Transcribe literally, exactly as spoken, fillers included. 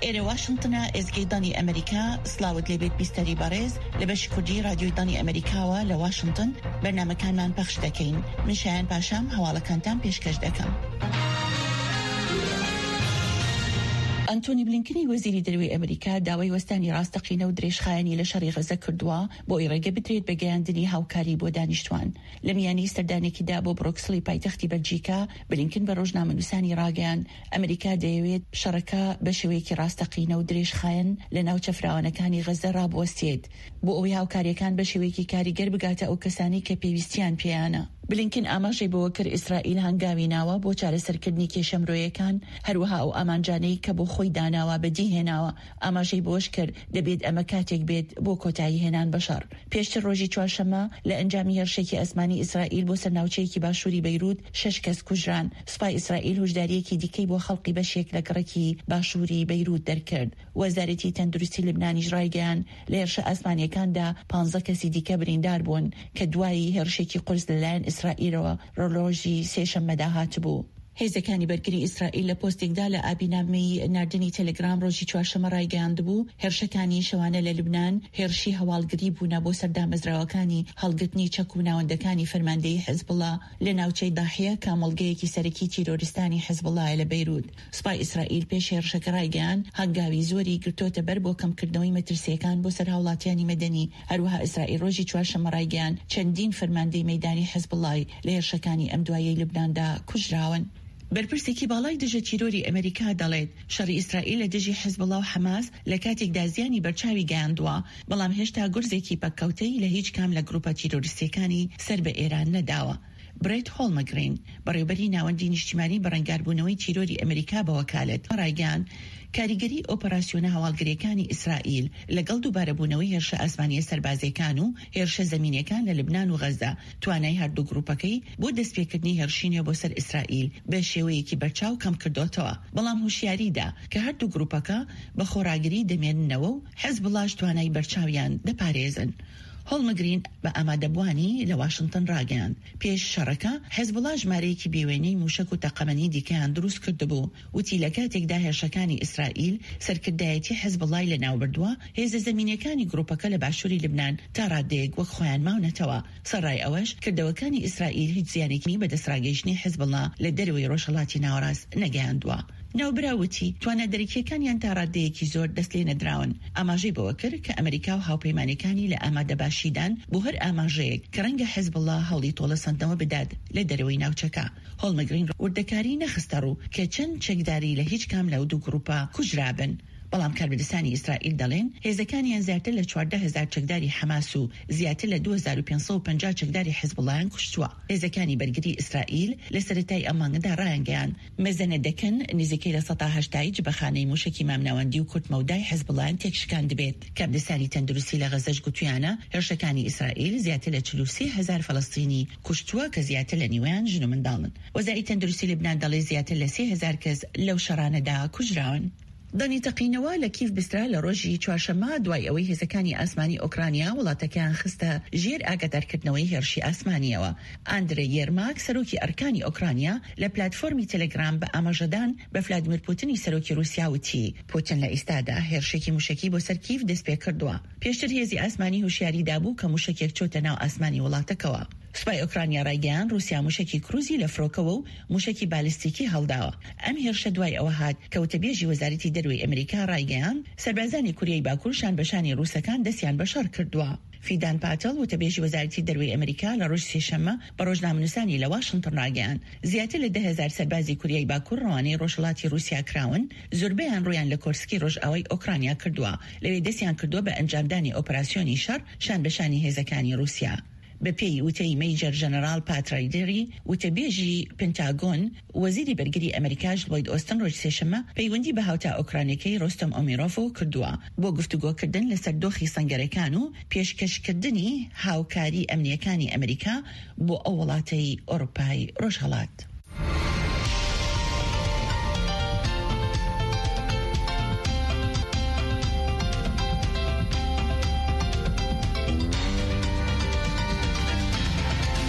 ئێرە واشنگتنە ئێزگەی ئەمریکا سلااوت لێبێت بیستەری بەڕێز لە بەشی کوردی رادیۆی دانی ئەمریکاوە لە واشنگتن بەرنامەکانمان پەخش دەکەین. من شایان پاشام هەواڵەکانتان پێشکەش دەکەم. ئەنتۆنی بلینکنی وەزیری دەروی ئەمریکا داوای وەستانی ڕاستەقینە و درێژخایەنی لە شەڕی غەزە کردووە بۆی ڕێگە بدرێت بە گەیاندنی هاوکاری بۆ دانیشتوان. لە میانی سەردانێکیدا بۆ بڕۆکسلی پایتەختی بەلجیکا بلینکن بە ڕۆژنامەنووسانی ڕاگەیان ئەمریکا دەیەوێت شەڕەکە بە شێوەیەکی ڕاستەقینە و درێژخایەن لە ناوچە فراوانەکانی غەزە ڕابوەستێت بۆ ئەوەی هاوکاریەکان بە شێوەیەکی کاریگەر بگاتە ئەو کەسانی کە پێویستیان پێیانە. بلینکن ئاماژەی بەوە کرد ئیسرائیل هەنگاوی ناوە بۆ چارەسەرکردنی کێشەمرۆیەکان، هەروەها ئەو ئامانجانەی کە بۆ خۆی داناوە بەدی هێناوە. ئاماژەی بۆش کرد دەبێت ئەمە کاتێک بێت بۆ کۆتایی هێنان بە شەڕ. پێشتر ڕۆژی چوارشەممە لە ئەنجامی هێرشێکی ئەسمانی ئیسرائیل بۆ سەرناوچەیەکی باشووری بەیروت شەش کەس کوژران. سوپای ئیسرائیل هۆشداریەکی دیکەی بۆ خەڵقی بەشێک لە گەڕەکی باشووری بەیروت دەرکرد. وەزارەتی تەندروستی لبنانیش ڕایگەیان لە هێرشە ئەسمانیەکاندا پانزە کەسی دیکە بریندار بوون کە دوایی هێرشێکی قورس لەلایەن ئیسرائیلەوە ڕۆژی سێشەممەدا هاتبوو. هێزەکانی بەرگری ئیسرائیل لە پۆستێکدا لە ئابینامەی نردنی تەلگرام ڕۆژی چوارشەممە ڕایگەیاندبوو هێرشەکانی شەوانە لە لوبنان هێرشی هەواڵگری بوونە بۆ سەردامەزراوەکانی هەڵگرتنی چەک و ناوەندەکانی فەرماندەی حیزبوڵڵا لە ناوچەی داحیە کامەڵگەیەکی سەرەکی تیرۆریستانی حیزبوڵڵایە لە بەیروت. سوپای ئیسرائیل پێش هێرشەکە ڕایگەیان هەنگاوی زۆری گرتوتە بەر بۆ کەمکردنەوەی مەترسیەکان بۆ سەر هاوڵاتیانی مەدەنی. هەروەها ئیسرائیل ڕۆژی چوارشەممە ڕایگەیان چەندین فەرماندەی مەیدانی حیزبوڵڵای لە هێرشەکانی ئەم دوایەی لوبناندا کوژراون. بەرپرسێکی باڵای دژە تیرۆری ئەمریکا دەڵێت شەڕی ئیسرائیل لە دژی حیزبوڵڵا و حەماس لە کاتێکدا زیانی بەرچاوی گەیاندووە، بەڵام هێشتا گورزێکی پەککەوتەی لە هیچ کام لە گروپە تیرۆریستیەکانی سەر بە ئێران نەداوە. برێت هۆڵمەگرین بەڕێوەبەری ناوەندی نیشتیمانی بەڕەنگاربوونەوەی تیرۆری ئەمریکا بە وەکالەت ڕایگەیان کاریگەری ئۆپەراسیۆنە هەواڵگریەکانی ئیسرائیل لەگەڵ دووبارەبوونەوەی هێرشە ئاسمانیە سەربازیەکان و هێرشە زەمینیەکان لە لوبنان و غەزە توانای هەردوو گروپەکەی بۆ دەستپێکردنی هێرشینە بۆ سەر ئیسرائیل بە شێوەیەکی بەرچاو کەم کردوتەوە، بەڵام هوشیاریدا کە هەردوو گروپەکە بە خۆراگری دەمێننەوە و حیزبوڵڵاش توانای بەرچاویان دەپارێزن. هۆڵمەگرین بە ئامادەبوانی لە واشنگتن ڕاگەیاند پێش شەڕەکە حیزبوڵڵا ژمارەیەکی بێوێنەی موشک و تەقەمەنی دیکەیان دروست کردبوو. وتی لە کاتێکدا هێرشەکانی ئیسرائیل سەرکردایەتی حیزبوڵڵای لە ناوبردووە، هێزە زەمینیەکانی گروپەکە لە باشووری لبنان تا ڕادەیەک وەک خۆیان ماونەتەوە. سەرڕای ئەوەش کردەوەکانی ئیسرائیل هیچ زیانێکی بە دەستڕاگەیشتنی حیزبوڵڵا لە دەروی ڕۆژهەڵاتی ناوەڕاست نەگەیاندووە. ناوبراوتی توانەدەریکیەکانیان تا ڕادەیەکی زۆر دەست لێ نەدراون. ئاماژەی بەوە کرد کە ئەمریکا و هاوپەیمانەکانی لە ئامادەباشیدان بۆ هەر ئاماژەیەک کە ڕەنگە حیزبوڵڵا هەوڵی تۆڵەسەندنەوە بدات لە دەرەوەی ناوچەکە. هۆڵمەگرین وردەکاری نەخستە ڕوو کە چەند چەکداری لە هیچ کام لەو دوو گروپە کوژرابن. بەڵام کاربردستانی ئیسرائیل دەڵێن هێزەکانیان زیاتر لە چواردە هەزار چەکداری حەماس و زیاتر لە دوو هەزار و پێنج سەد و پەنجا چەکداری حیزبوڵڵایان کوشتووە. هێزەکانی بەرگری ئیسرائیل لە سەرەتای ئەم مانگەدا ڕایانگەیان مەزەنە دەکەن نزیکەی لە سەد و هەشتا جبەخانەی موشکی مامناوەندی و کورتمەودای حیزبوڵڵایان تێکشکان دەبێت. کاربردستانی تەندروستی لە غەزەش گوتویانە هێرشەکانی ئیسرائیل زیاتر لە چل و سێ هەزار فەڵەستینی کوشتووە کە زیاتر لە نیوەیان ژن و منداڵن. وەزارەتی تەندروستی لبنان دەڵێ زیاتر لە سێ هەزار کەس لەو شەڕانەدا کوژراون. دانی تەقینەوە لە کیف بسترا لە ڕۆژی چوارشەممە دوای ئەوەی هێزەکانی ئاسمانی ئۆکرانیا وڵاتەکەیان خستە ژێر ئاگادارکردنەوەی هێرشی ئاسمانیەوە. ئاندرێ یێرماک سەرۆکی ئەرکانی ئۆکرانیا لە پلاتفۆرمی تەلەگرام بە ئاماژەدان بە ڤلادیمیر پوتینی سەرۆکی رووسیا وتی پوتین لە ئێستادا هێرشێکی موشکی بۆ سەر کیف دەست پێ کردووە. پێشتر هێزی ئاسمانی هوشیاری دابوو کە موشکێک چۆتە ناو ئاسمانی وڵاتەکەوە. سوپای ئۆکرانیا ڕایگەیان رووسیا موشکی کروزی لە فرۆکەوە و موشکی بالیستیکی هەڵداوە. ئەم هێرشە دوای ئەوە هات کەوتەبێژی وەزارەتی دەروی ئەمریکا ڕایگەیان سەربازانی کوریای باکوور شان بەشانی رووسەکان دەستیان بە شەڕ کردووە. فیدان پاتل وتەبێژی وەزارەتی دەروی ئەمریکا لە ڕۆژ سێشەممە بە ڕۆژنامەنووسانی لە واشنگتن ڕایگەیان زیاتر لە ده هەزار سەربازی کوریای باکوور ڕەوانەی ڕۆژهەڵاتی رووسیا کراون، زۆربەیان ڕویان لە کۆرسکی ڕۆژئاوای ئۆکرانیا کردووە، لەوێ دەستیان کردووە بە ئەنجامدانی ئۆپەراسیۆنی شەڕ شان بەشانی هێزەکانی رووسیا. بە پێی وتەی مەیجەر ژەنەرال پاترایدەری وتەبێژی پنتاگۆن وەزیری بەرگری ئەمریکاش لۆید ئۆستن ڕۆژ سێشەممە پەیوەندی بە هاوتا ئۆکرانیەکەی ڕۆستۆم ئۆمیرۆڤ کردووە بۆ گفتوگۆکردن لەسەر دۆخی سەنگەرەکان و پێشکەشکردنی هاوکاری ئەمنیەکانی ئەمریکا بۆ ئەو وڵاتەی ئەوروپای ڕۆژهەڵات.